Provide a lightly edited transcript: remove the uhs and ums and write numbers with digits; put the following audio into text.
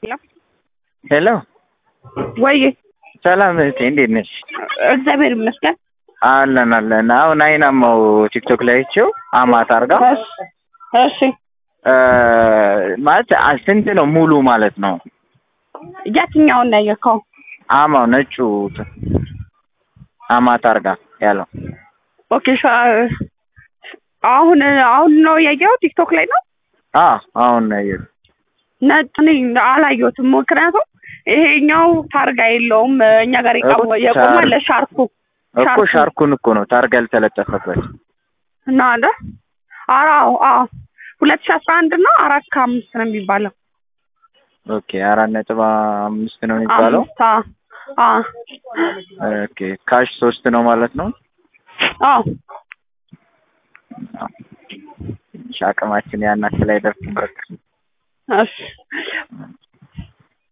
ሄሎ ወይ ሰላም እህቴ እንዴት ነሽ? እግዚአብሔር ይመስገን አለን። አሁን አይናማው ቲክቶክ ላይ አይቼው አማት አርጋ እሺ ማለት ስንት ነው ሙሉ ማለት ነው? የትኛውን ነው ያየከው? አማው ነጩ አማት አርጋ ያለው። ኦኬ አሁን ነው ያየው ቲክቶክ ላይ ነው? አሁን ነው ያየው። ነጭ አላየሁትም። ምክንያቱም ይሄኛው ታርጋ የለውም እኛ ጋር የቆመው ለሻርኩ እኮ ሻርኩን እኮ ነው ታርጋ ያልተለጠፈበት እና አለ 2011 እና 4.5 ነው የሚባለው። ኦኬ 4.5 ነው የሚባለው። ኦኬ ካሽ 3 ነው ማለት ነው። ሻቀማችን ያናት ላይ ደርሰን በቃ እሺ